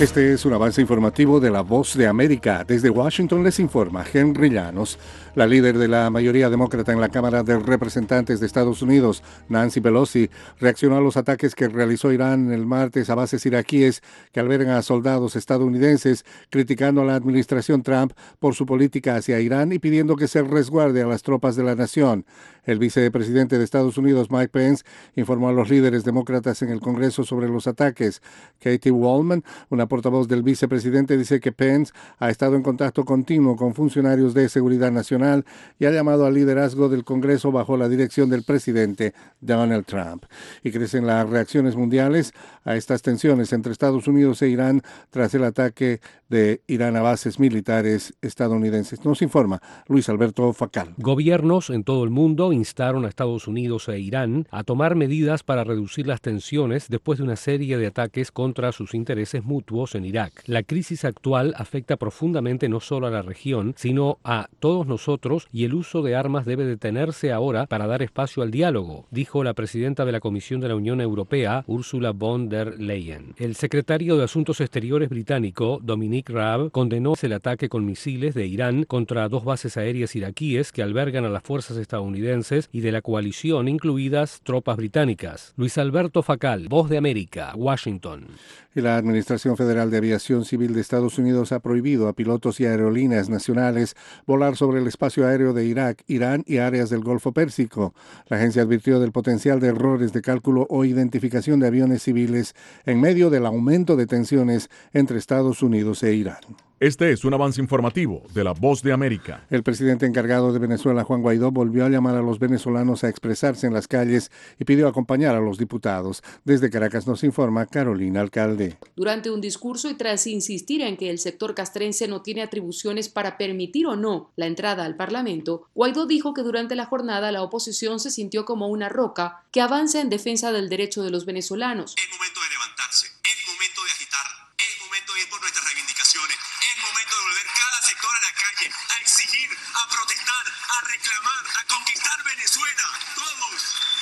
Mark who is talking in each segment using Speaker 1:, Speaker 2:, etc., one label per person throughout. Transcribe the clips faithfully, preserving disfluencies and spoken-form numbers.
Speaker 1: Este es un avance informativo de La Voz de América. Desde Washington les informa Henry Llanos. La líder de la mayoría demócrata en la Cámara de Representantes de Estados Unidos, Nancy Pelosi, reaccionó a los ataques que realizó Irán el martes a bases iraquíes que albergan a soldados estadounidenses, criticando a la administración Trump por su política hacia Irán y pidiendo que se resguarde a las tropas de la nación. El vicepresidente de Estados Unidos, Mike Pence, informó a los líderes demócratas en el Congreso sobre los ataques. Katie Wallman, una portavoz del vicepresidente, dice que Pence ha estado en contacto continuo con funcionarios de seguridad nacional y ha llamado al liderazgo del Congreso bajo la dirección del presidente Donald Trump. Y crecen las reacciones mundiales a estas tensiones entre Estados Unidos e Irán tras el ataque de Irán a bases militares estadounidenses. Nos informa Luis Alberto Facal.
Speaker 2: Gobiernos en todo el mundo instaron a Estados Unidos e Irán a tomar medidas para reducir las tensiones después de una serie de ataques contra sus intereses mutuos en Irak. La crisis actual afecta profundamente no solo a la región, sino a todos nosotros, y el uso de armas debe detenerse ahora para dar espacio al diálogo, dijo la presidenta de la Comisión de la Unión Europea, Ursula von der Leyen. El secretario de Asuntos Exteriores británico, Dominic Raab, condenó el ataque con misiles de Irán contra dos bases aéreas iraquíes que albergan a las fuerzas estadounidenses y de la coalición, incluidas tropas británicas. Luis Alberto Facal, Voz de América, Washington.
Speaker 1: Y la Administración Federal de Aviación Civil de Estados Unidos ha prohibido a pilotos y aerolíneas nacionales volar sobre el espacio aéreo de Irak, Irán y áreas del Golfo Pérsico. La agencia advirtió del potencial de errores de cálculo o identificación de aviones civiles en medio del aumento de tensiones entre Estados Unidos e Irán.
Speaker 3: Este es un avance informativo de La Voz de América.
Speaker 1: El presidente encargado de Venezuela, Juan Guaidó, volvió a llamar a los venezolanos a expresarse en las calles y pidió acompañar a los diputados. Desde Caracas nos informa Carolina Alcalde.
Speaker 4: Durante un discurso y tras insistir en que el sector castrense no tiene atribuciones para permitir o no la entrada al Parlamento, Guaidó dijo que durante la jornada la oposición se sintió como una roca que avanza en defensa del derecho de los venezolanos.
Speaker 5: Es momento de levantarse, es momento de agitar, es momento de ir por nuestras reivindicaciones. Es momento de volver cada sector a la calle, a exigir, a protestar, a reclamar, a conquistar Venezuela, todos,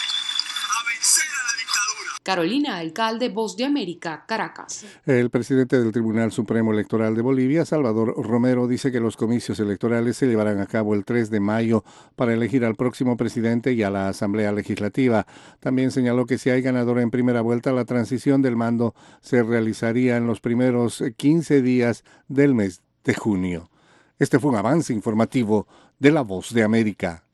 Speaker 5: a vencer a la dictadura.
Speaker 4: Carolina Alcalde, Voz de América, Caracas.
Speaker 1: El presidente del Tribunal Supremo Electoral de Bolivia, Salvador Romero, dice que los comicios electorales se llevarán a cabo el tres de mayo para elegir al próximo presidente y a la Asamblea Legislativa. También señaló que si hay ganador en primera vuelta, la transición del mando se realizaría en los primeros quince días del mes de junio. Este fue un avance informativo de La Voz de América.